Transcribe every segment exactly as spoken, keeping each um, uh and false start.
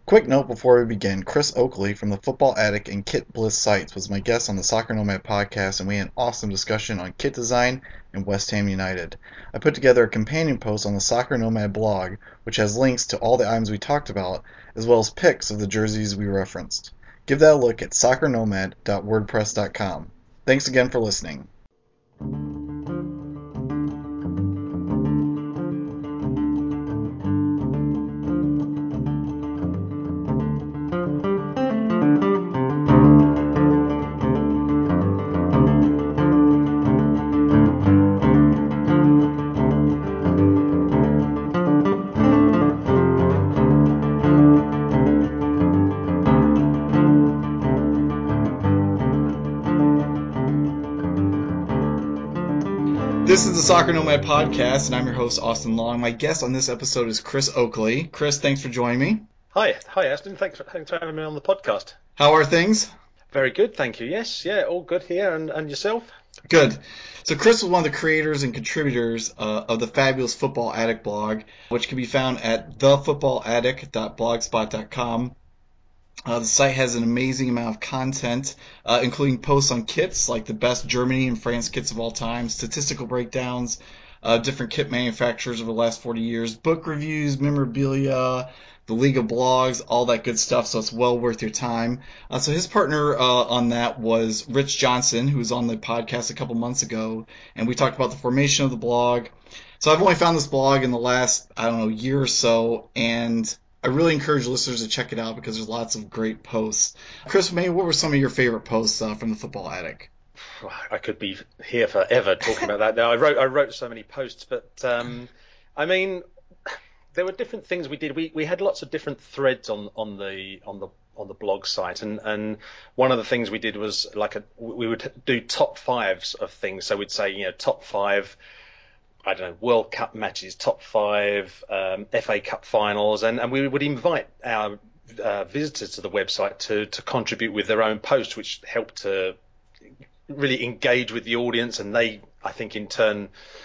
Quick note before we begin, Chris Oakley from the Football Attic and Kit Bliss sites was my guest on the Soccer Nomad podcast, and we had an awesome discussion on kit design and West Ham United. I put together a companion post on the Soccer Nomad blog, which has links to all the items we talked about, as well as pics of the jerseys we referenced. Give that a look at soccer nomad dot wordpress dot com. Thanks again for listening. This is the Soccer Nomad podcast, and I'm your host, Austin Long. My guest on this episode is Chris Oakley. Chris, thanks for joining me. Hi, hi, Austin. Thanks for, thanks for having me on the podcast. How are things? Very good, thank you. Yes, yeah, all good here. And, and yourself? Good. So Chris was one of the creators and contributors uh, of the fabulous Football Attic blog, which can be found at the football attic dot blogspot dot com. Uh, the site has an amazing amount of content, uh, including posts on kits, like the best Germany and France kits of all time, statistical breakdowns, uh, different kit manufacturers over the last forty years, book reviews, memorabilia, the League of Blogs, all that good stuff, so it's well worth your time. Uh, so his partner uh, on that was Rich Johnson, who was on the podcast a couple months ago, and we talked about the formation of the blog. So I've only found this blog in the last, I don't know, year or so, and I really encourage listeners to check it out because there's lots of great posts. Chris, maybe what were some of your favorite posts uh, from the Football Attic? I could be here forever talking about that. Now, I wrote I wrote so many posts, but um, I mean, there were different things we did. We we had lots of different threads on, on the on the on the blog site, and, and one of the things we did was like a we would do top fives of things. So we'd say, you know, top five, I don't know, World Cup matches, top five, um, F A Cup finals, and, and we would invite our uh, visitors to the website to, to contribute with their own posts, which helped to really engage with the audience, and they, I think, in turn,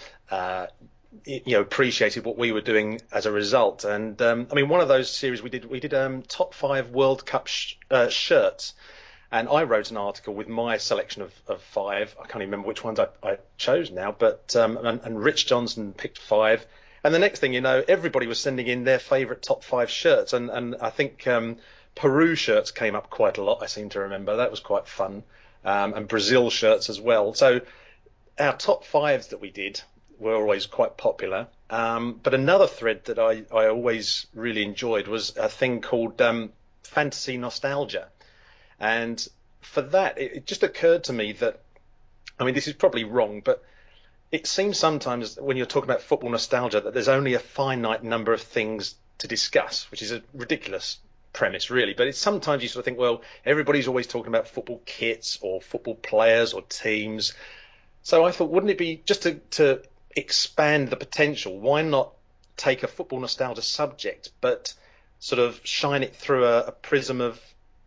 uh, you know, appreciated what we were doing as a result. And um, I mean, one of those series we did, we did um, top five World Cup sh- uh, shirts. And I wrote an article with my selection of, of five. I can't even remember which ones I, I chose now, but um, and, and Rich Johnson picked five. And the next thing you know, everybody was sending in their favourite top five shirts. And, and I think um, Peru shirts came up quite a lot, I seem to remember. That was quite fun. Um, and Brazil shirts as well. So our top fives that we did were always quite popular. Um, but another thread that I, I always really enjoyed was a thing called um, Fantasy Nostalgia. And for that, it, it just occurred to me that, I mean, this is probably wrong, but it seems sometimes when you're talking about football nostalgia that there's only a finite number of things to discuss, which is a ridiculous premise, really. But it's sometimes you sort of think, well, everybody's always talking about football kits or football players or teams. So I thought, wouldn't it be just to, to expand the potential? Why not take a football nostalgia subject, but sort of shine it through a, a prism of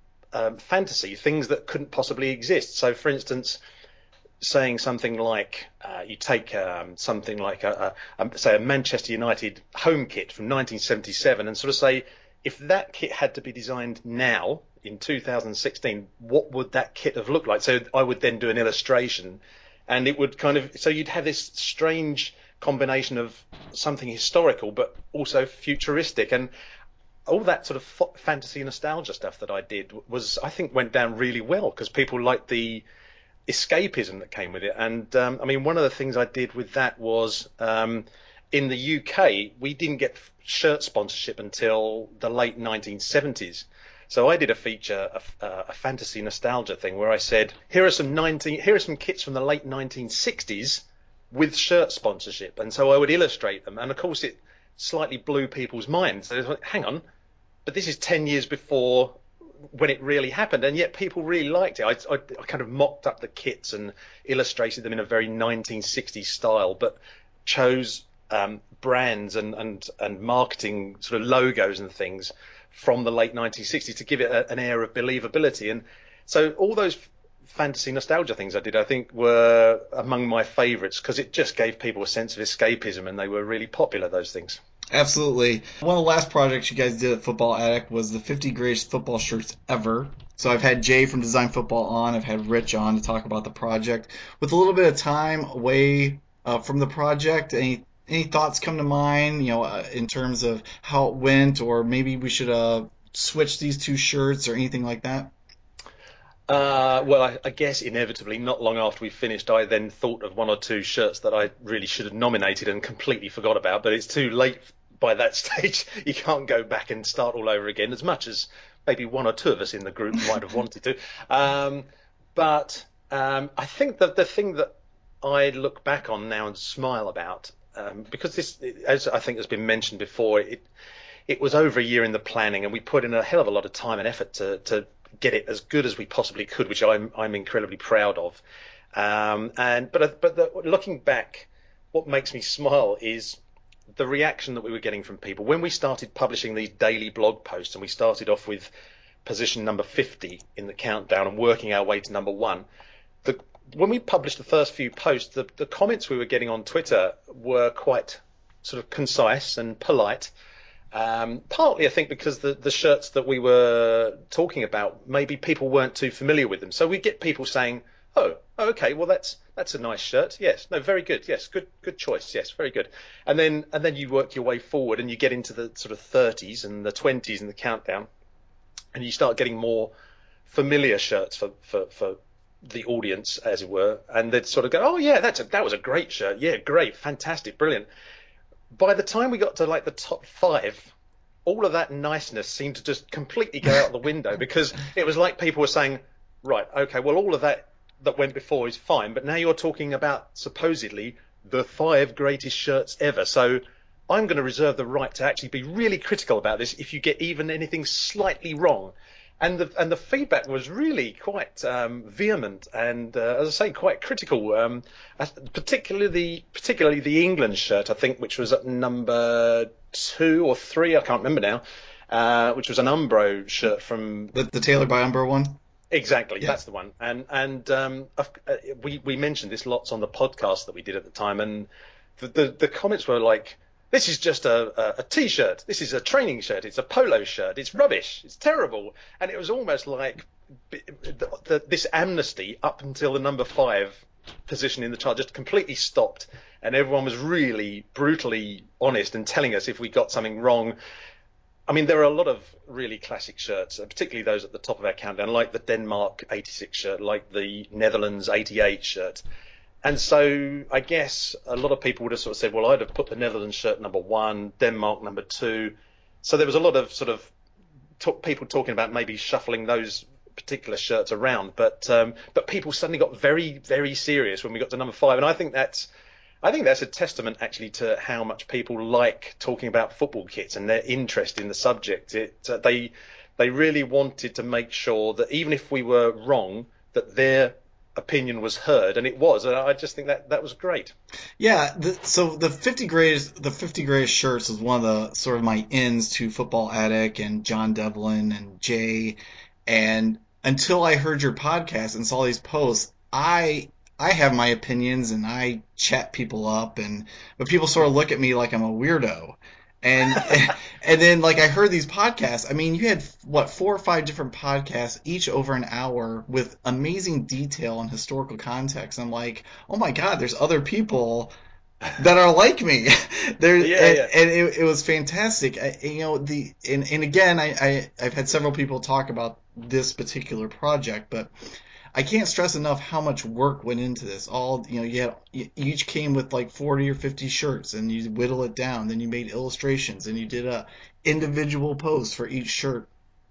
Um, fantasy, things that couldn't possibly exist. So, for instance, saying something like uh, you take um, something like a, a, a say a Manchester United home kit from nineteen seventy-seven and sort of say, if that kit had to be designed now in two thousand sixteen, what would that kit have looked like? So I would then do an illustration, and it would kind of, so you'd have this strange combination of something historical but also futuristic. And all that sort of f- fantasy nostalgia stuff that I did was, I think, went down really well because people liked the escapism that came with it. And um, I mean, one of the things I did with that was um, in the U K, we didn't get shirt sponsorship until the late nineteen seventies. So I did a feature, a, a fantasy nostalgia thing, where I said, here are some nineteen, here are some kits from the late nineteen sixties with shirt sponsorship. And so I would illustrate them. And of course, it slightly blew people's minds. They went, hang on, but this is ten years before when it really happened, and yet people really liked it. I, I, I kind of mocked up the kits and illustrated them in a very nineteen sixties style, but chose um, brands and, and, and marketing sort of logos and things from the late nineteen sixties to give it a, an air of believability. And so all those fantasy nostalgia things I did, I think, were among my favourites because it just gave people a sense of escapism, and they were really popular, those things. Absolutely. One of the last projects you guys did at Football Attic was the fifty greatest football shirts ever. So I've had Jay from Design Football on, I've had Rich on to talk about the project. With a little bit of time away uh, from the project, any any thoughts come to mind, you know, uh, in terms of how it went, or maybe we should uh, switch these two shirts or anything like that? Uh, well, I, I guess inevitably, not long after we finished, I then thought of one or two shirts that I really should have nominated and completely forgot about. But it's too late by that stage. You can't go back and start all over again, as much as maybe one or two of us in the group might have wanted to. Um, but um, I think that the thing that I look back on now and smile about, um, because this, as I think has been mentioned before, it it was over a year in the planning, and we put in a hell of a lot of time and effort to to get it as good as we possibly could, which I'm I'm incredibly proud of. Um, and but but the, looking back, what makes me smile is the reaction that we were getting from people when we started publishing these daily blog posts, and we started off with position number fifty in the countdown and working our way to number one. The when we published the first few posts, the, the comments we were getting on Twitter were quite sort of concise and polite. Um, partly, I think, because the, the shirts that we were talking about, maybe people weren't too familiar with them. So we get people saying, "Oh, okay, well that's that's a nice shirt. Yes, no, very good. Yes, good good choice. Yes, very good." And then and then you work your way forward, and you get into the sort of thirties and the twenties and the countdown, and you start getting more familiar shirts for for, for the audience, as it were, and they'd sort of go, "Oh yeah, that's a, that was a great shirt. Yeah, great, fantastic, brilliant." By the time we got to like the top five, all of that niceness seemed to just completely go out the window, because it was like people were saying, right, okay, well, all of that that went before is fine, but now you're talking about supposedly the five greatest shirts ever. So I'm going to reserve the right to actually be really critical about this if you get even anything slightly wrong. And the and the feedback was really quite um, vehement and, uh, as I say, quite critical. Um, particularly the particularly the England shirt, I think, which was at number two or three, I can't remember now, uh, which was an Umbro shirt from The, the Taylor by Umbro one? Exactly, Yeah. that's the one. And and um, uh, we we mentioned this lots on the podcast that we did at the time, and the the, the comments were like, "This is just a, a, a t-shirt. This is a training shirt. It's a polo shirt. It's rubbish. It's terrible." And it was almost like the, the, this amnesty up until the number five position in the chart just completely stopped, and everyone was really brutally honest and telling us if we got something wrong. I mean, there are a lot of really classic shirts, particularly those at the top of our countdown, like the Denmark eighty-six shirt, like the Netherlands eighty-eight shirt. And so I guess a lot of people would have sort of said, well, I'd have put the Netherlands shirt number one, Denmark number two. So there was a lot of sort of talk, people talking about maybe shuffling those particular shirts around. But um, but people suddenly got very, very serious when we got to number five. And I think that's I think that's a testament actually to how much people like talking about football kits and their interest in the subject. It uh, they they really wanted to make sure that even if we were wrong, that their opinion was heard, and it was. And I just think that that was great. Yeah, the, so the fifty greatest the fifty greatest shirts is one of the sort of my ins to Football Attic and John Devlin and Jay. And until I heard your podcast and saw these posts, I I have my opinions and I chat people up, and but people sort of look at me like I'm a weirdo. And and then like I heard these podcasts. I mean, you had what four or five different podcasts, each over an hour, with amazing detail and historical context. I'm like, oh my God, there's other people that are like me. there, Yeah, and, yeah. and it, it was fantastic. I, you know, the and, and again, I, I I've had several people talk about this particular project, but I can't stress enough how much work went into this. All you know, you had you each came with like forty or fifty shirts, and you whittle it down. Then you made illustrations, and you did a individual post for each shirt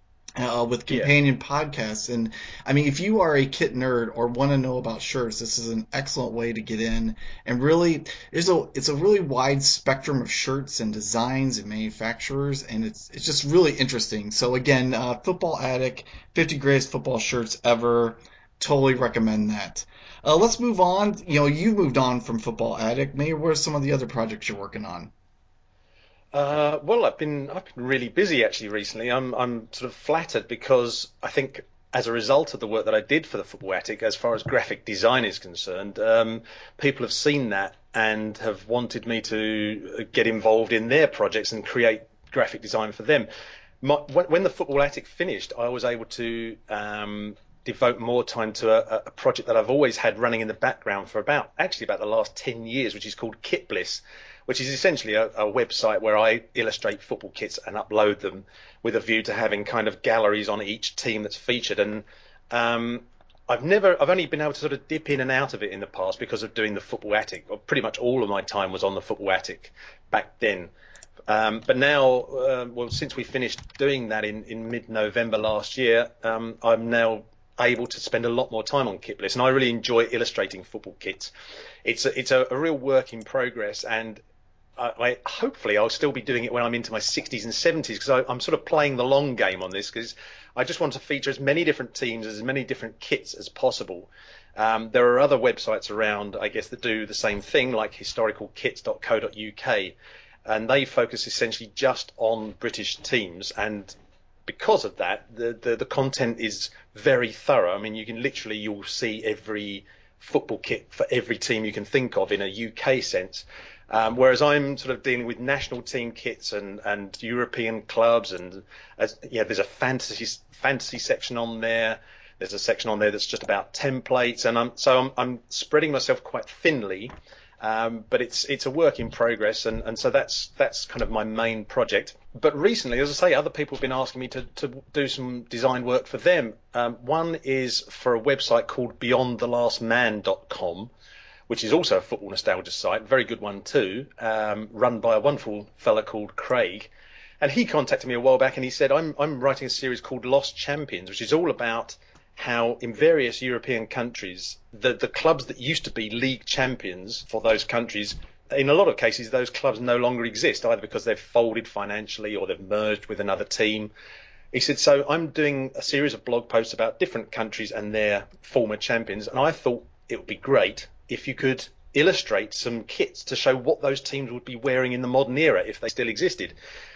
uh, with Yeah. companion podcasts. And I mean, if you are a kit nerd or want to know about shirts, this is an excellent way to get in. And really, there's a it's a really wide spectrum of shirts and designs and manufacturers, and it's it's just really interesting. So again, uh, Football Attic, fifty greatest football shirts ever. Totally recommend that. Uh, let's move on. You know, you've moved on from Football Attic. Maybe what are some of the other projects you're working on? Uh, well, I've been I've been really busy actually recently. I'm I'm sort of flattered because I think as a result of the work that I did for the Football Attic, as far as graphic design is concerned, um, people have seen that and have wanted me to get involved in their projects and create graphic design for them. My, when the Football Attic finished, I was able to um, devote more time to a, a project that I've always had running in the background for about, actually about the last ten years, which is called Kit Bliss, which is essentially a, a website where I illustrate football kits and upload them with a view to having kind of galleries on each team that's featured. And um, I've never, I've only been able to sort of dip in and out of it in the past because of doing the Football Attic. Or pretty much all of my time was on the Football Attic back then. Um, but now, uh, well, since we finished doing that in, in mid-November last year, um, I'm now able to spend a lot more time on Kit Bliss, and I really enjoy illustrating football kits. It's a, it's a, a real work in progress, and I, I hopefully I'll still be doing it when I'm into my sixties and seventies, because I'm sort of playing the long game on this, because I just want to feature as many different teams, as many different kits as possible. Um, there are other websites around, I guess, that do the same thing, like historical kits dot co dot U K, and they focus essentially just on British teams, and because of that, the, the, the content is very thorough. I mean, you can literally, you'll see every football kit for every team you can think of in a U K sense. Um, whereas I'm sort of dealing with national team kits and, and European clubs, and as, yeah, there's a fantasy fantasy section on there. There's a section on there that's just about templates, and I'm so I'm, I'm spreading myself quite thinly. Um, but it's it's a work in progress, and, and so that's that's kind of my main project. But recently, as I say, other people have been asking me to, to do some design work for them. Um, one is for a website called beyond the last man dot com, which is also a football nostalgia site, very good one too, um, run by a wonderful fella called Craig. And he contacted me a while back, and he said, I'm I'm writing a series called Lost Champions, which is all about how in various European countries, the, the clubs that used to be league champions for those countries, in a lot of cases, those clubs no longer exist, either because they've folded financially or they've merged with another team. He said, so I'm doing a series of blog posts about different countries and their former champions, and I thought it would be great if you could illustrate some kits to show what those teams would be wearing in the modern era if they still existed.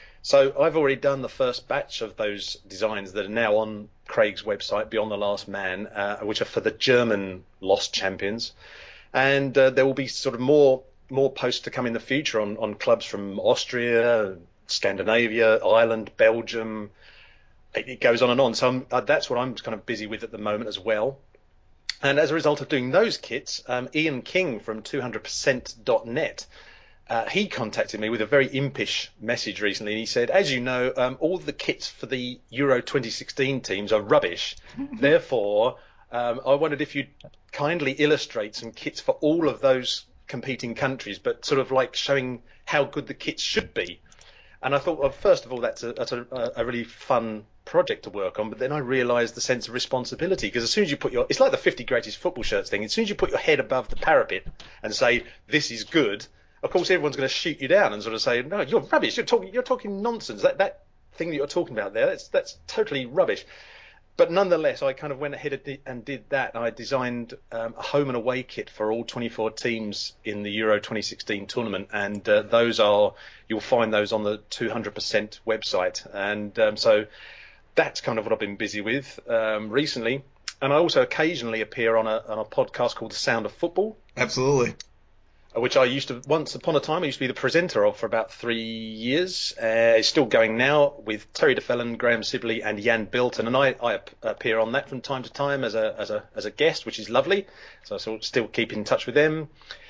So I've already done the first batch of those designs that are now on Craig's website, Beyond the Last Man, uh, which are for the German Lost Champions. And uh, there will be sort of more more posts to come in the future on, on clubs from Austria, Scandinavia, Ireland, Belgium. It, it goes on and on. So I'm, uh, that's what I'm kind of busy with at the moment as well. And as a result of doing those kits, um, Ian King from two hundred percent dot net, Uh, he contacted me with a very impish message recently, and he said, as you know, um, all the kits for the Euro twenty sixteen teams are rubbish. Therefore, um, I wondered if you'd kindly illustrate some kits for all of those competing countries, but sort of like showing how good the kits should be. And I thought, well, first of all, that's a, that's a, a really fun project to work on, but then I realised the sense of responsibility, because as soon as you put your, it's like the fifty greatest football shirts thing, as soon as you put your head above the parapet and say, this is good, of course, everyone's going to shoot you down and sort of say, "No, you're rubbish. You're talking, you're talking nonsense. That that thing that you're talking about there, that's that's totally rubbish." But nonetheless, I kind of went ahead and did that. I designed um, a home and away kit for all twenty-four teams in the Euro twenty sixteen tournament, and uh, those are you'll find those on the two hundred percent website. And um, so that's kind of what I've been busy with um, recently. And I also occasionally appear on a on a podcast called The Sound of Football. Absolutely. Which I used to, once upon a time, I used to be the presenter of for about three years. Uh, it's still going now with Terry DeFellon, Graham Sibley, and Jan Bilton, and I, I appear on that from time to time as a as a as a guest, which is lovely. So I sort of still keep in touch with them.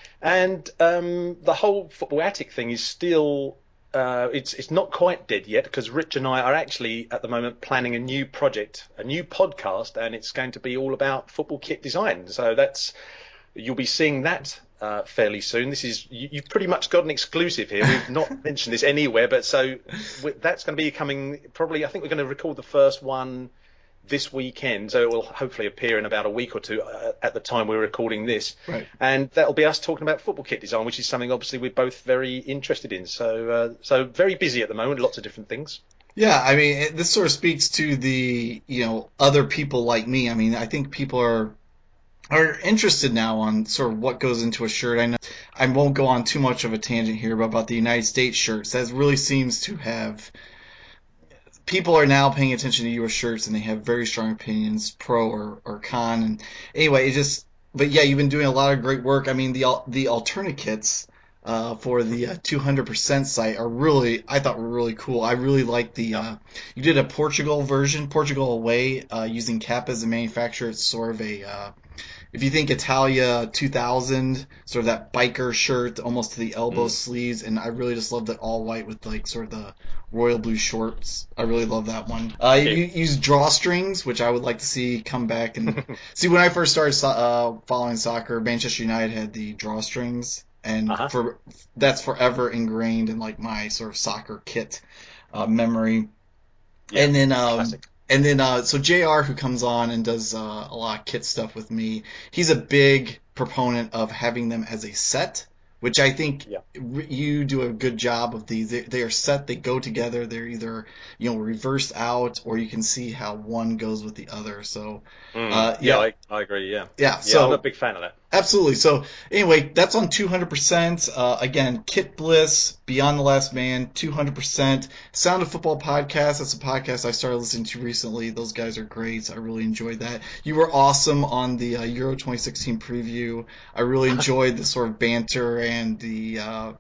And um, the whole Football Attic thing is still uh, it's it's not quite dead yet, because Rich and I are actually at the moment planning a new project, a new podcast, and it's going to be all about football kit design. So that's you'll be seeing that Uh, fairly soon. This is you, you've pretty much got an exclusive here. We've not mentioned this anywhere, but so we, that's going to be coming probably. I think we're going to record the first one this weekend, so it will hopefully appear in about a week or two uh, at the time we're recording this. Right. And that'll be us talking about football kit design, which is something obviously we're both very interested in. So uh, so very busy at the moment, lots of different things. Yeah, I mean, it, this sort of speaks to the you know other people like me. I mean, I think people are. are interested now on sort of what goes into a shirt. I know I won't go on too much of a tangent here, but about the United States shirts, that really seems to have people are now paying attention to U S shirts, and they have very strong opinions, pro or, or con. And anyway, it just but yeah, you've been doing a lot of great work. I mean, the al- the alternate kits uh, for the uh, two hundred percent site are really, I thought were really cool. I really like the, uh, you did a Portugal version, Portugal away, uh, using Kappa as a manufacturer. It's sort of a, uh, if you think Italia two thousand, sort of that biker shirt, almost to the elbow Mm. sleeves, and I really just love that all white with like sort of the royal blue shorts. I really love that one. Uh, you Yeah. use drawstrings, which I would like to see come back and see. When I first started so- uh, following soccer, Manchester United had the drawstrings, and Uh-huh. for that's forever ingrained in like my sort of soccer kit uh, memory. Yeah. And then, um, Classic. and then, uh, so J R, who comes on and does uh, a lot of kit stuff with me, he's a big proponent of having them as a set, which I think Yeah. r- you do a good job of these. They, they are set, they go together, they're either, you know, reversed out, or you can see how one goes with the other. So, Mm. uh, Yeah, yeah, I, I agree. Yeah. yeah. Yeah, I'm a So big fan of that. absolutely. So anyway, that's on two hundred percent. Uh, again, Kit Bliss, Beyond the Last Man, two hundred percent. Sound of Football podcast. That's a podcast I started listening to recently. Those guys are great. I really enjoyed that. You were awesome on the uh, Euro twenty sixteen preview. I really enjoyed the sort of banter and the uh,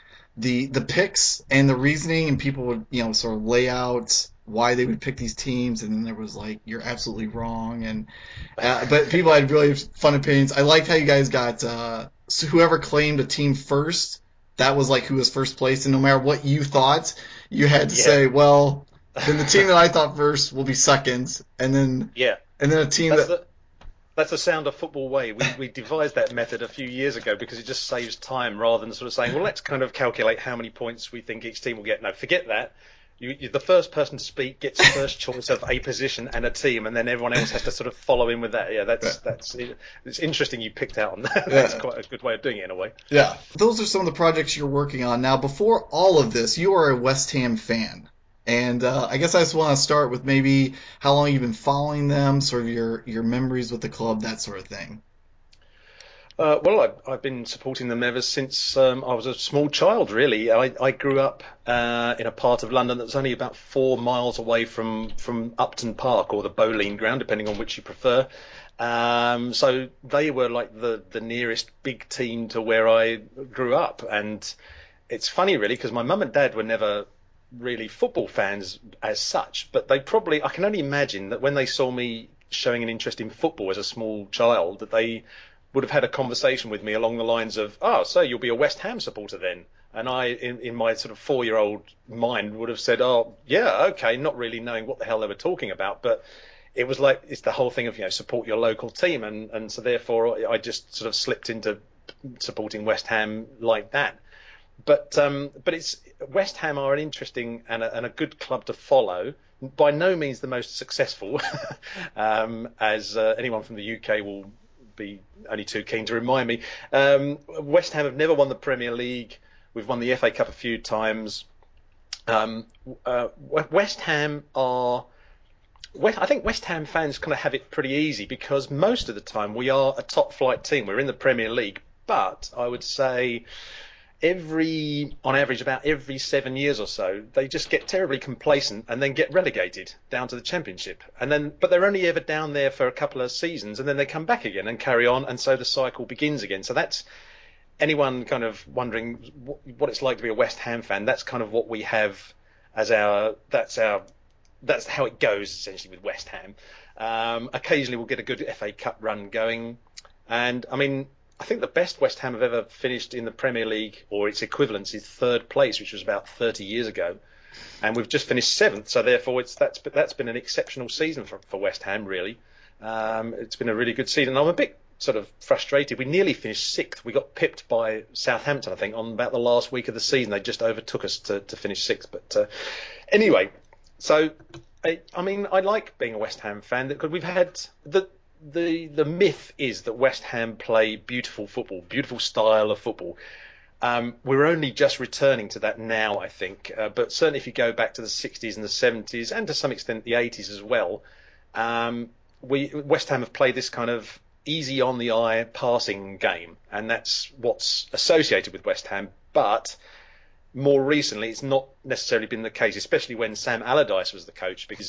the the picks and the reasoning, and people would, you know, sort of lay out why they would pick these teams, and then there was like, you're absolutely wrong, and uh, but people had really fun opinions. I liked how you guys got uh, so whoever claimed a team first, that was like who was first place, and no matter what you thought, you had to Yeah. say, well, then the team that I thought first will be second, and then Yeah. and then a team That's that the that's the sound of football way. We we devised that method a few years ago because it just saves time rather than sort of saying, well, let's kind of calculate how many points we think each team will get. No, forget that. You, you, the first person to speak gets first choice of a position and a team, and then everyone else has to sort of follow in with that. Yeah, that's that's it's interesting you picked out on that. That's Yeah. quite a good way of doing it in a way. Yeah. Those are some of the projects you're working on. Now, before all of this, you are a West Ham fan. And uh, I guess I just want to start with maybe how long you've been following them, sort of your, your memories with the club, that sort of thing. Uh, well, I've, I've been supporting them ever since um, I was a small child, really. I, I grew up uh, in a part of London that's only about four miles away from, from Upton Park, or the Bowling Ground, depending on which you prefer. Um, so they were like the, the nearest big team to where I grew up. And it's funny, really, because my mum and dad were never really football fans as such, but they probably, I can only imagine that when they saw me showing an interest in football as a small child, that they would have had a conversation with me along the lines of, oh, so you'll be a West Ham supporter then? And I, in, in my sort of four-year-old mind, would have said, oh, yeah, okay, not really knowing what the hell they were talking about. But it was like, it's the whole thing of, you know, support your local team. And, and so therefore I just sort of slipped into supporting West Ham like that. But um, but it's West Ham are an interesting and a, and a good club to follow. By no means the most successful, um, as uh, anyone from the U K will be only too keen to remind me. Um, West Ham have never won the Premier League. We've won the F A Cup a few times. Um, uh, West Ham are. I think West Ham fans kind of have it pretty easy because most of the time we are a top flight team. We're in the Premier League, but I would say every, on average, about every seven years or so, they just get terribly complacent and then get relegated down to the Championship. And then, but they're only ever down there for a couple of seasons, and then they come back again and carry on, and so the cycle begins again. So that's anyone kind of wondering what it's like to be a West Ham fan. That's kind of what we have as our. That's our. That's how it goes essentially with West Ham. Um, occasionally we'll get a good F A Cup run going, and I mean. I think the best West Ham have ever finished in the Premier League, or its equivalent, is third place, which was about thirty years ago, and we've just finished seventh. So therefore, it's that's that's been an exceptional season for, for West Ham. Really, um, it's been a really good season. I'm a bit sort of frustrated. We nearly finished sixth. We got pipped by Southampton, I think, on about the last week of the season. They just overtook us to, to finish sixth. But uh, anyway, so I, I mean, I like being a West Ham fan because we've had the. The the myth is that West Ham play beautiful football, beautiful style of football. Um, we're only just returning to that now, I think. Uh, but certainly if you go back to the sixties and the seventies, and to some extent the eighties as well, um, we West Ham have played this kind of easy on the eye passing game, and that's what's associated with West Ham. But more recently, it's not necessarily been the case, especially when Sam Allardyce was the coach, because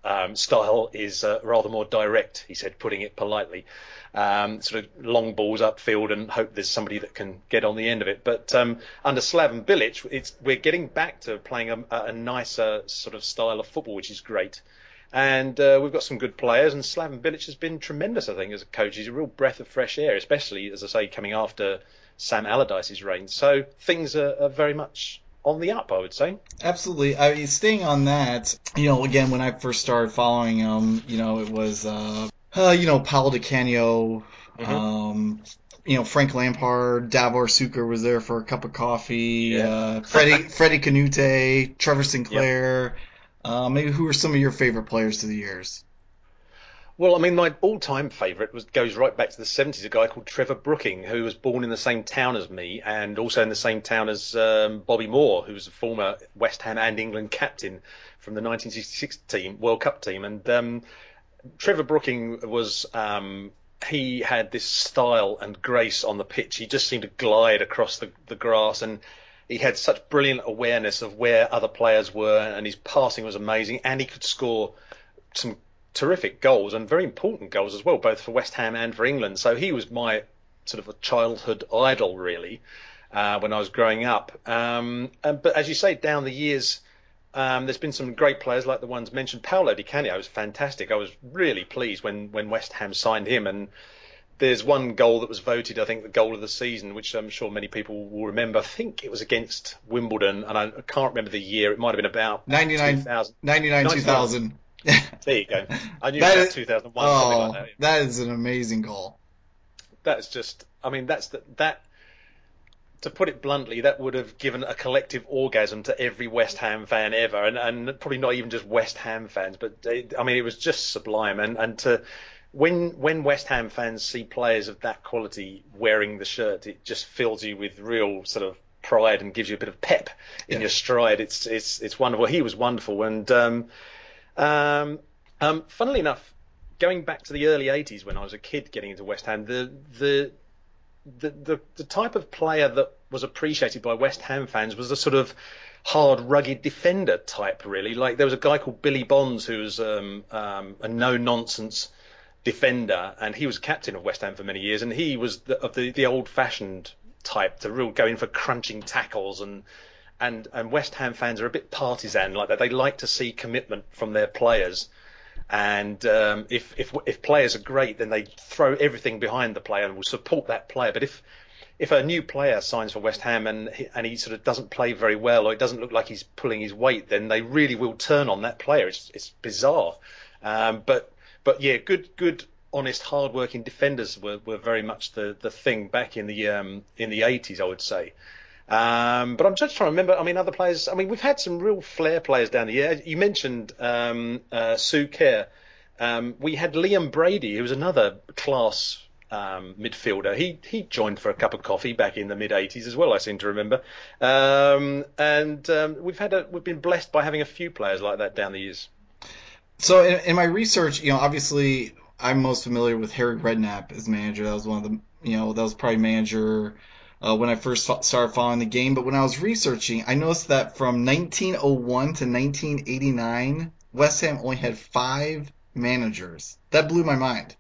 um, style is uh, rather more direct, he said, putting it politely. Um, sort of long balls upfield and hope there's somebody that can get on the end of it. But um, under Slaven Bilic, it's, we're getting back to playing a, a nicer sort of style of football, which is great. And uh, we've got some good players, and Slaven Bilic has been tremendous, I think, as a coach. He's a real breath of fresh air, especially, as I say, coming after Sam Allardyce's reign. So things are, are very much on the up, I would say. Absolutely. I mean, staying on that, you know, again, when I first started following him, you know, it was, uh, uh, you know, Paulo Di Canio, mm-hmm. um, you know, Frank Lampard, Davor Suker was there for a cup of coffee, yeah. uh, Freddie, Freddie Canute, Trevor Sinclair. Yep. Uh, maybe who are some of your favorite players through the years? Well, I mean, my all-time favourite was goes right back to the seventies, a guy called Trevor Brooking, who was born in the same town as me and also in the same town as um, Bobby Moore, who was a former West Ham and England captain from the nineteen sixty-six team, World Cup team. And um, Trevor Brooking was... Um, he had this style and grace on the pitch. He just seemed to glide across the, the grass, and he had such brilliant awareness of where other players were, and his passing was amazing, and he could score some terrific goals and very important goals as well, both for West Ham and for England. So he was my sort of a childhood idol, really, uh, when I was growing up. Um, and, but as you say, down the years, um, there's been some great players like the ones mentioned. Paulo Di Canio was fantastic. I was really pleased when, when West Ham signed him, and there's one goal that was voted, I think, the goal of the season, which I'm sure many people will remember. I think it was against Wimbledon, and I can't remember the year. It might have been about ninety-nine, two thousand. ninety-nine, two thousand. There you go. I knew that about two thousand one, oh, something like that. That is an amazing goal. That's just, I mean, that's the, that, to put it bluntly, that would have given a collective orgasm to every West Ham fan ever, and, and probably not even just West Ham fans, but it, I mean, it was just sublime. And, and to, when when West Ham fans see players of that quality wearing the shirt, it just fills you with real sort of pride and gives you a bit of pep in yeah. your stride. It's it's it's wonderful. He was wonderful, and um, um, um, funnily enough, going back to the early eighties when I was a kid getting into West Ham, the the the the, the type of player that was appreciated by West Ham fans was the sort of hard, rugged defender type, really. Like there was a guy called Billy Bonds who was um, um, a no-nonsense defender, and he was captain of West Ham for many years, and he was the, of the, the old-fashioned type, to real go in for crunching tackles, and and and West Ham fans are a bit partisan like that. They like to see commitment from their players, and um, if if if players are great, then they throw everything behind the player and will support that player. But if if a new player signs for West Ham and he, and he sort of doesn't play very well, or it doesn't look like he's pulling his weight, then they really will turn on that player. It's it's bizarre, um, but. But yeah, good, good, honest, hard-working defenders were, were very much the, the thing back in the um, in the eighties, I would say. Um, but I'm just trying to remember. I mean, other players. I mean, we've had some real flair players down the year. You mentioned um, uh, Sue Kerr. Um, we had Liam Brady, who was another class um, midfielder. He he joined for a cup of coffee back in the mid eighties as well, I seem to remember. Um, and um, we've had a, we've been blessed by having a few players like that down the years. So in, in my research, you know, obviously I'm most familiar with Harry Redknapp as manager. That was one of the, you know, that was probably manager uh, when I first started following the game. But when I was researching, I noticed that from nineteen oh one to nineteen eighty-nine, West Ham only had five managers. That blew my mind.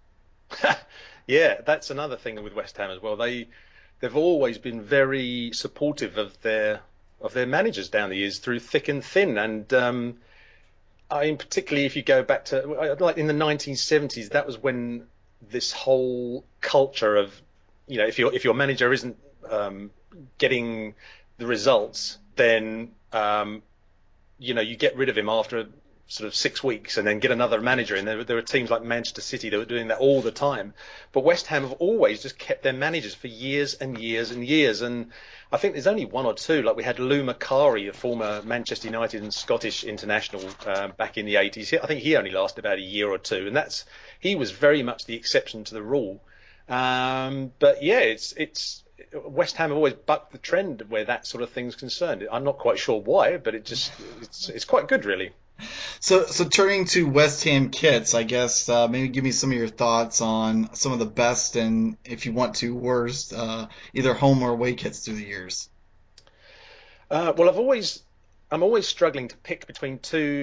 Yeah, that's another thing with West Ham as well. They they've always been very supportive of their of their managers down the years through thick and thin, and um, I mean, particularly if you go back to, like in the nineteen seventies, that was when this whole culture of, you know, if your if your manager isn't um, getting the results, then um, you know you get rid of him after sort of six weeks and then get another manager. And there, there were teams like Manchester City that were doing that all the time. But West Ham have always just kept their managers for years and years and years. And I think there's only one or two. Like we had Lou Macari, a former Manchester United and Scottish international uh, back in the eighties. I think he only lasted about a year or two. And that's he was very much the exception to the rule. Um, but yeah, it's it's West Ham have always bucked the trend where that sort of thing's concerned. I'm not quite sure why, but it just it's it's quite good, really. So, so turning to West Ham kits, I guess uh, maybe give me some of your thoughts on some of the best and, if you want to, worst, uh, either home or away kits through the years. Uh, well, I've always, I'm always struggling to pick between two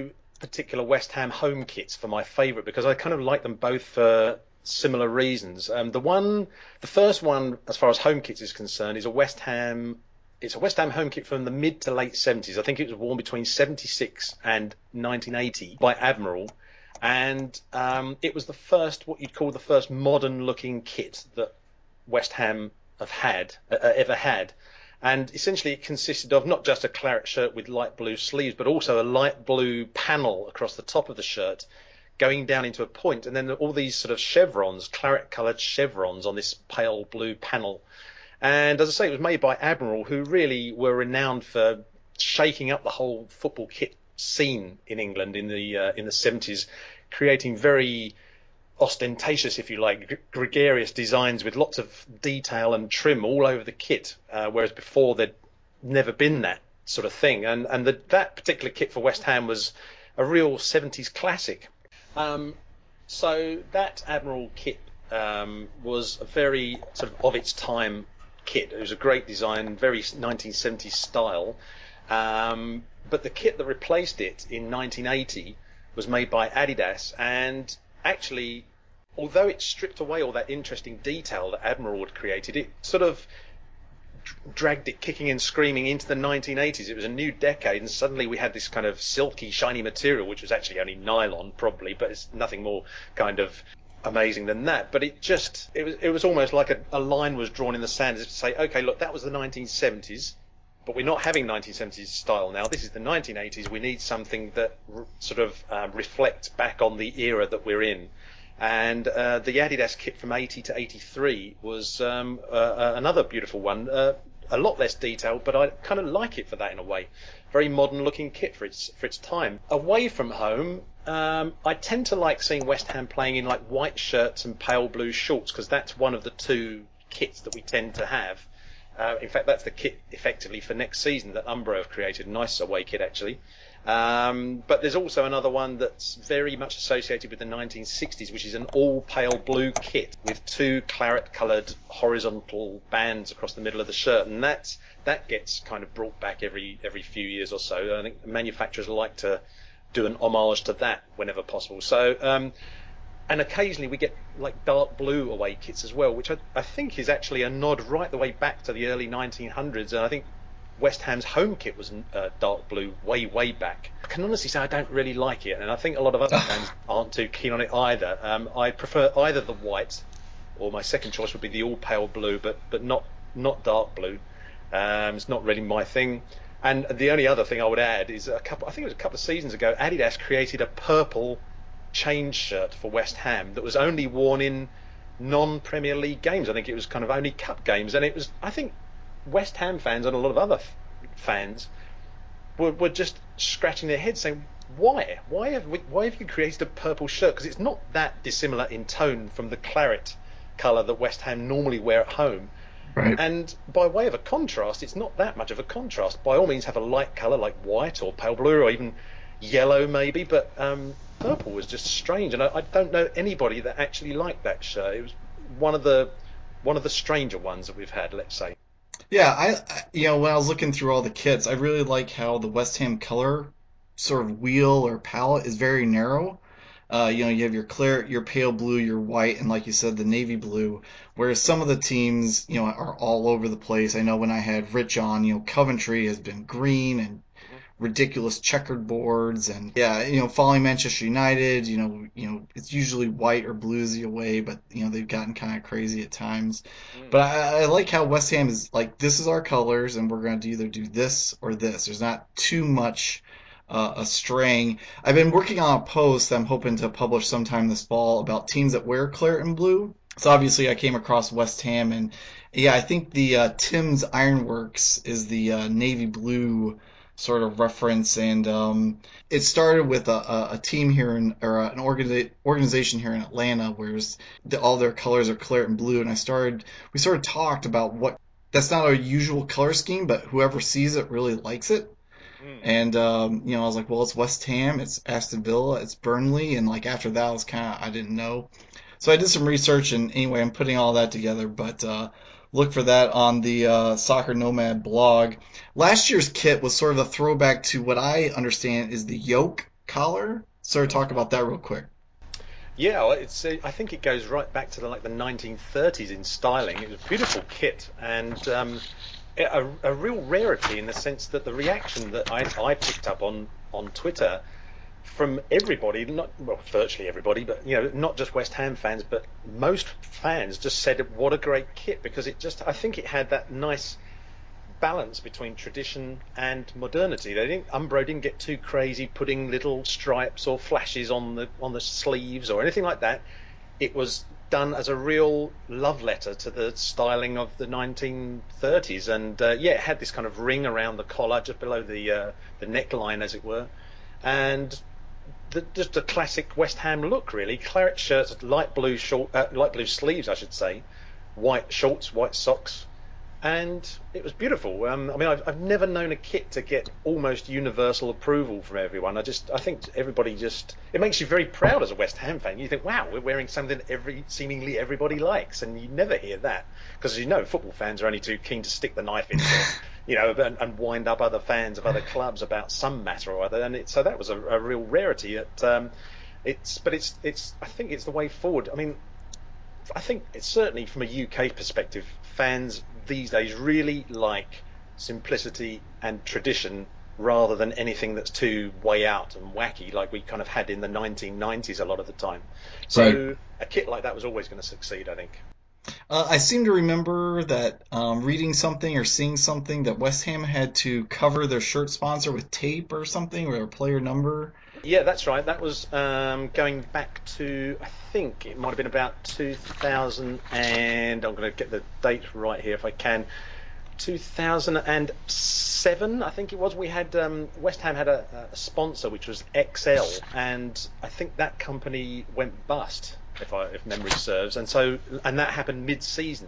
particular West Ham home kits for my favourite because I kind of like them both for similar reasons. Um, the one, the first one, as far as home kits is concerned, is a West Ham. It's a West Ham home kit from the mid to late seventies. I think it was worn between seventy-six and nineteen eighty by Admiral, and um, it was the first, what you'd call the first modern-looking kit that West Ham have had uh, ever had. And essentially it consisted of not just a claret shirt with light blue sleeves, but also a light blue panel across the top of the shirt going down into a point, and then all these sort of chevrons, claret-coloured chevrons on this pale blue panel. And as I say, it was made by Admiral, who really were renowned for shaking up the whole football kit scene in England in the uh, in the seventies, creating very ostentatious, if you like, gregarious designs with lots of detail and trim all over the kit, uh, whereas before there'd never been that sort of thing. And and the, that particular kit for West Ham was a real seventies classic. Um, so that Admiral kit um, was a very sort of of its time kit. It was a great design, very nineteen seventies style. Um, but the kit that replaced it in nineteen eighty was made by Adidas, and actually, although it stripped away all that interesting detail that Admiral had created, it sort of dragged it kicking and screaming into the nineteen eighties. It was a new decade, and suddenly we had this kind of silky, shiny material, which was actually only nylon, probably, but it's nothing more kind of amazing than that. But it just, it was it was almost like a, a line was drawn in the sand as if to say, okay, look, that was the nineteen seventies, but we're not having nineteen seventies style now. This is the nineteen eighties. We need something that r- sort of um, reflects back on the era that we're in. And uh, the Adidas kit from eighty to eighty-three was um, uh, uh, another beautiful one. Uh, a lot less detailed, but I kind of like it for that in a way. Very modern-looking kit for its for its time. Away from home, um, I tend to like seeing West Ham playing in like white shirts and pale blue shorts, because that's one of the two kits that we tend to have. Uh, in fact, that's the kit effectively for next season that Umbro have created. Nice away kit, actually. Um, but there's also another one that's very much associated with the nineteen sixties, which is an all pale blue kit with two claret-coloured horizontal bands across the middle of the shirt, and that's that gets kind of brought back every every few years or so. I think manufacturers like to do an homage to that whenever possible. So, um, and occasionally we get like dark blue away kits as well, which I, I think is actually a nod right the way back to the early nineteen hundreds, and I think West Ham's home kit was uh, dark blue way, way back. I can honestly say I don't really like it, and I think a lot of other fans aren't too keen on it either. Um, I prefer either the white, or my second choice would be the all pale blue, but but not not dark blue. Um, it's not really my thing. And the only other thing I would add is a couple. I think it was a couple of seasons ago, Adidas created a purple change shirt for West Ham that was only worn in non-Premier League games. I think it was kind of only cup games, and it was, I think, West Ham fans and a lot of other f- fans were, were just scratching their heads saying, why? Why have we, why have you created a purple shirt? Because it's not that dissimilar in tone from the claret colour that West Ham normally wear at home. Right. And by way of a contrast, it's not that much of a contrast. By all means, have a light colour like white or pale blue or even yellow maybe, but um, purple was just strange. And I, I don't know anybody that actually liked that shirt. It was one of the one of the stranger ones that we've had, let's say. Yeah, I, I you know when I was looking through all the kits, I really like how the West Ham color sort of wheel or palette is very narrow. Uh, you know, you have your clear, your pale blue, your white, and like you said, the navy blue. Whereas some of the teams, you know, are all over the place. I know when I had Rich on, you know, Coventry has been green and ridiculous checkered boards, and yeah, you know, following Manchester United, you know, you know, it's usually white or bluesy away, but you know, they've gotten kind of crazy at times. Mm. But I, I like how West Ham is like, this is our colors, and we're going to either do this or this. There's not too much uh, a straying. I've been working on a post that I'm hoping to publish sometime this fall about teams that wear claret and blue. So obviously I came across West Ham, and yeah, I think the uh, Tim's Ironworks is the uh, navy blue sort of reference, and um, it started with a, a, a team here in, or an organiza- organization here in Atlanta, where the, all their colors are claret and blue, and I started, we sort of talked about what, that's not our usual color scheme, but whoever sees it really likes it. Mm. And, um, you know, I was like, well, it's West Ham, it's Aston Villa, it's Burnley, and like after that I was kind of, I didn't know. So I did some research, and anyway, I'm putting all that together, but uh, look for that on the uh, Soccer Nomad blog. Last year's kit was sort of a throwback to what I understand is the yoke collar. Sort of talk about that real quick. Yeah, well, it's. Uh, I think it goes right back to the, like the nineteen thirties in styling. It was a beautiful kit and um, a, a real rarity in the sense that the reaction that I, I picked up on, on Twitter from everybody, not well, virtually everybody, but you know, not just West Ham fans, but most fans just said, "What a great kit!" Because it just, I think it had that nice balance between tradition and modernity. They didn't, Umbro didn't get too crazy putting little stripes or flashes on the on the sleeves or anything like that. It was done as a real love letter to the styling of the nineteen thirties, and uh, yeah, it had this kind of ring around the collar, just below the uh, the neckline, as it were, and the, just a classic West Ham look, really. Claret shirts, light blue short, uh, light blue sleeves, I should say, white shorts, white socks. And it was beautiful. Um, I mean, I've, I've never known a kit to get almost universal approval from everyone. I just, I think everybody just, it makes you very proud as a West Ham fan. You think, wow, we're wearing something that every, seemingly everybody likes, and you never hear that because, as you know, football fans are only too keen to stick the knife into, you know, and, and wind up other fans of other clubs about some matter or other. And it, so that was a, a real rarity. It, um, it's, but it's, it's, I think it's the way forward. I mean, I think it's certainly from a U K perspective, fans these days really like simplicity and tradition rather than anything that's too way out and wacky like we kind of had in the nineteen nineties a lot of the time. So right. A kit like that was always going to succeed, I think. Uh, I seem to remember that um, reading something or seeing something that West Ham had to cover their shirt sponsor with tape or something, or a player number. Yeah, that's right. That was um, going back to, I think it might have been about two thousand, and I'm going to get the date right here if I can, two thousand seven, I think it was. We had, um, West Ham had a, a sponsor which was X L, and I think that company went bust, if I, if memory serves, and so and that happened mid-season.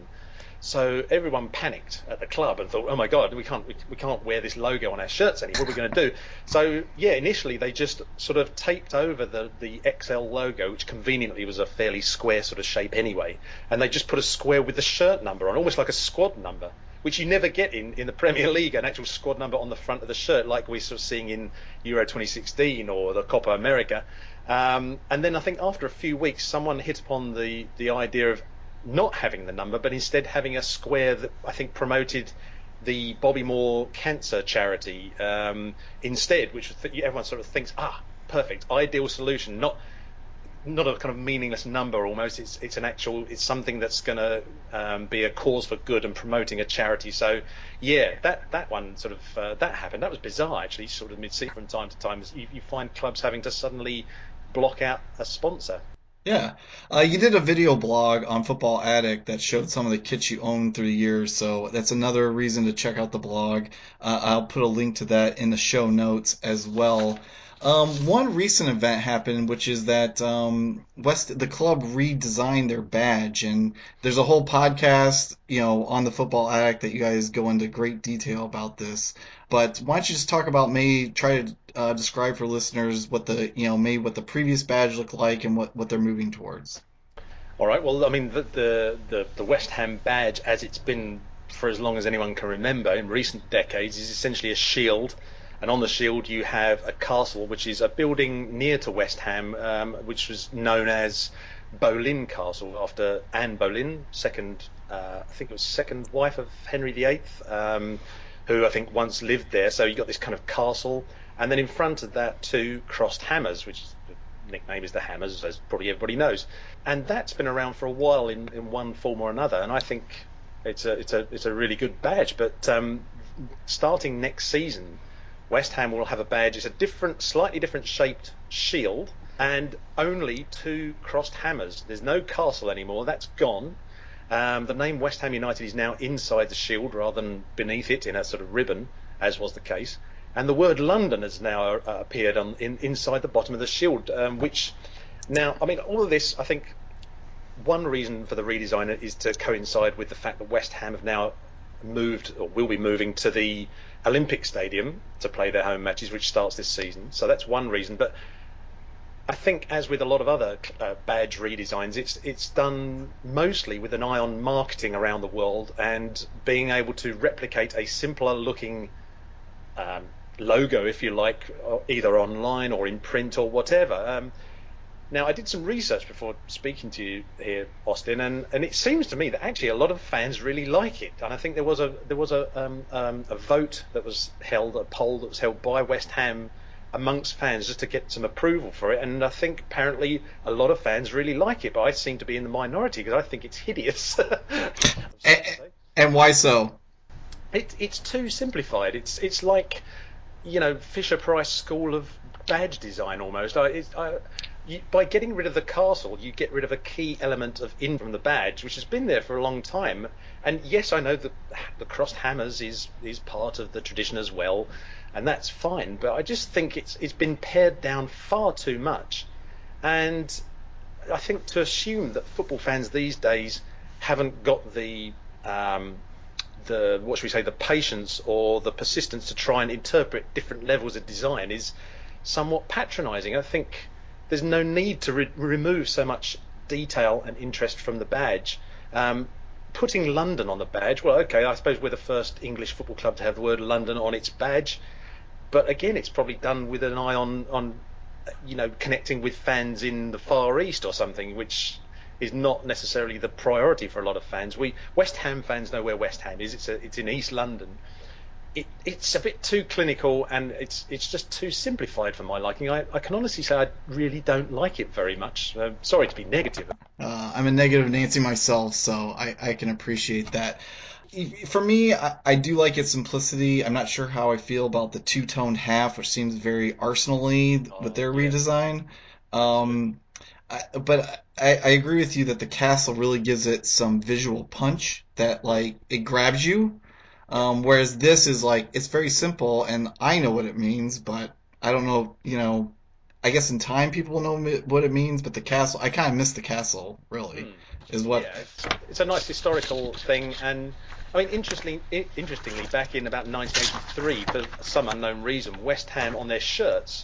So everyone panicked at the club and thought, "Oh my God, we can't we, we can't wear this logo on our shirts anymore. What are we going to do?" So yeah, initially they just sort of taped over the the X L logo, which conveniently was a fairly square sort of shape anyway, and they just put a square with the shirt number on, almost like a squad number, which you never get in, in the Premier League, an actual squad number on the front of the shirt, like we're sort of seeing in Euro twenty sixteen or the Copa America. Um, and then I think after a few weeks, someone hit upon the the idea of not having the number, but instead having a square that I think promoted the Bobby Moore cancer charity um, instead, which everyone sort of thinks, ah, perfect, ideal solution, not not a kind of meaningless number almost. It's it's an actual, it's something that's going to um, be a cause for good and promoting a charity. So yeah, that that one sort of uh, that happened. That was bizarre actually, sort of mid-season from time to time. You, you find clubs having to suddenly block out a sponsor. Yeah. Uh, you did a video blog on Football Addict that showed some of the kits you owned through the years, so that's another reason to check out the blog. Uh, I'll put a link to that in the show notes as well. Um, one recent event happened, which is that um, West the club redesigned their badge, and there's a whole podcast, you know, on the Football Addict that you guys go into great detail about this. But why don't you just talk about, maybe try to uh, describe for listeners what the, you know, maybe what the previous badge looked like and what, what they're moving towards. All right. Well, I mean, the, the the the West Ham badge, as it's been for as long as anyone can remember in recent decades, is essentially a shield. And on the shield you have a castle, which is a building near to West Ham, um, which was known as Boleyn Castle, after Anne Boleyn, second, uh, I think it was second wife of Henry the Eighth, um, who I think once lived there. So you got this kind of castle, and then in front of that two crossed hammers, which is, the nickname is the Hammers, as probably everybody knows. And that's been around for a while in, in one form or another, and I think it's a it's a it's a really good badge. But um, starting next season, West Ham will have a badge. It's a different, slightly different shaped shield and only two crossed hammers. There's no castle anymore. That's gone. Um, the name West Ham United is now inside the shield rather than beneath it in a sort of ribbon, as was the case. And the word London has now uh, appeared on in, inside the bottom of the shield, um, which now, I mean, all of this, I think one reason for the redesign is to coincide with the fact that West Ham have now moved, or will be moving, to the Olympic Stadium to play their home matches, which starts this season. So that's one reason. But I think, as with a lot of other uh, badge redesigns, it's it's done mostly with an eye on marketing around the world and being able to replicate a simpler looking um, logo, if you like, either online or in print or whatever. Um, now, I did some research before speaking to you here, Austin, and, and it seems to me that actually a lot of fans really like it. And I think there was a there was a um, um, a vote that was held, a poll that was held by West Ham amongst fans just to get some approval for it. And I think apparently a lot of fans really like it, but I seem to be in the minority because I think it's hideous. and, and why so? It, it's too simplified. It's it's like, you know, Fisher-Price School of badge design almost. I, it, I, you, by getting rid of the castle, you get rid of a key element of in from the badge, which has been there for a long time. And yes, I know that the crossed hammers is is part of the tradition as well, and that's fine. But I just think it's it's been pared down far too much. And I think to assume that football fans these days haven't got the um, the what should we say the patience or the persistence to try and interpret different levels of design is somewhat patronising. I think there's no need to re- remove so much detail and interest from the badge. Um, putting London on the badge, well, okay, I suppose we're the first English football club to have the word London on its badge, but again, it's probably done with an eye on on you know connecting with fans in the Far East or something, which is not necessarily the priority for a lot of fans. We West Ham fans know where West Ham is. It's a, it's in East London. It, it's a bit too clinical and it's it's just too simplified for my liking. I, I can honestly say I really don't like it very much. Uh, sorry to be negative. Uh, I'm a negative Nancy myself, so I, I can appreciate that. For me, I, I do like its simplicity. I'm not sure how I feel about the two-toned half, which seems very Arsenal-y Oh, with their yeah. redesign. Um, I, but I, I agree with you that the castle really gives it some visual punch that, like, it grabs you. Um, whereas this is like, it's very simple and I know what it means, but I don't know, you know, I guess in time people will know mi- what it means, but the castle, I kind of miss the castle, really, Mm. is what. Yeah, it's, it's a nice historical thing, and I mean, interestingly, i- interestingly, back in about nineteen eighty-three, for some unknown reason, West Ham on their shirts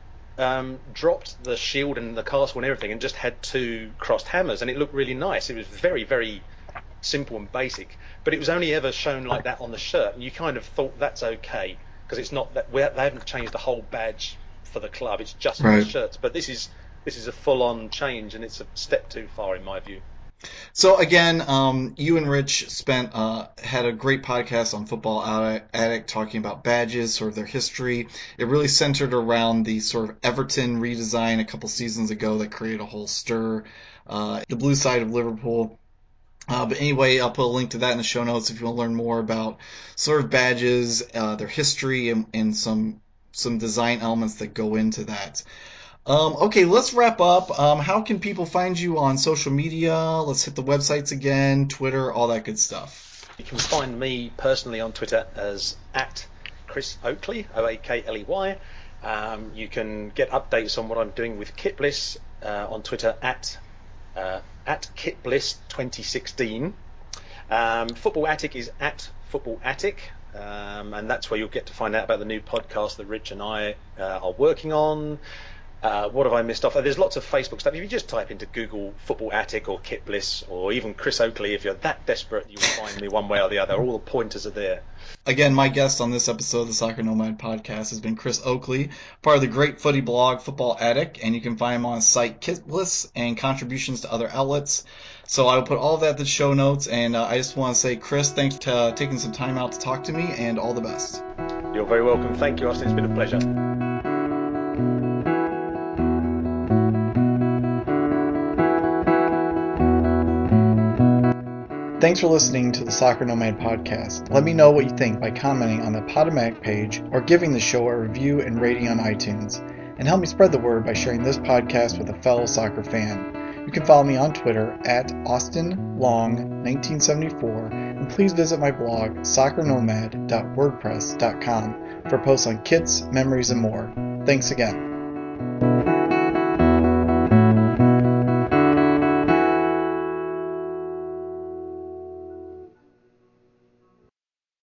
um, dropped the shield and the castle and everything, and just had two crossed hammers, and it looked really nice. It was very, very simple and basic, but it was only ever shown like that on the shirt, and you kind of thought that's okay because it's not that we're, they haven't changed the whole badge for the club. It's just Right. the shirts, but this is this is a full-on change, and it's a step too far in my view. So again, um, you and Rich spent uh, had a great podcast on Football Addict talking about badges, sort of their history. It really centered around the sort of Everton redesign a couple seasons ago that created a whole stir. Uh, the blue side of Liverpool. Uh, but anyway, I'll put a link to that in the show notes if you want to learn more about sort of badges, uh, their history, and, and some some design elements that go into that. Um, okay, let's wrap up. Um, how can people find you on social media? Let's hit the websites again, Twitter, all that good stuff. You can find me personally on Twitter as at Chris Oakley, O A K L E Y. Um, you can get updates on what I'm doing with Kit Bliss uh, on Twitter at uh, at Kit Bliss twenty sixteen. Um, Football Attic is at Football Attic, um, and that's where you'll get to find out about the new podcast that Rich and I uh, are working on. Uh, what have I missed off? There's lots of Facebook stuff. If you just type into Google Football Attic or Kit Bliss or even Chris Oakley, if you're that desperate, you'll find me one way or the other. All the pointers are there. Again, my guest on this episode of the Soccer Nomad podcast has been Chris Oakley, part of the great footy blog Football Attic, and you can find him on his site Kit Bliss and contributions to other outlets. So I will put all of that in the show notes, and uh, I just want to say, Chris, thanks for uh, taking some time out to talk to me, and all the best. You're very welcome. Thank you, Austin. It's been a pleasure. Thanks for listening to the Soccer Nomad podcast. Let me know what you think by commenting on the Podomatic page or giving the show a review and rating on iTunes. And help me spread the word by sharing this podcast with a fellow soccer fan. You can follow me on Twitter at Austin Long nineteen seventy-four, and please visit my blog soccer nomad dot wordpress dot com for posts on kits, memories, and more. Thanks again.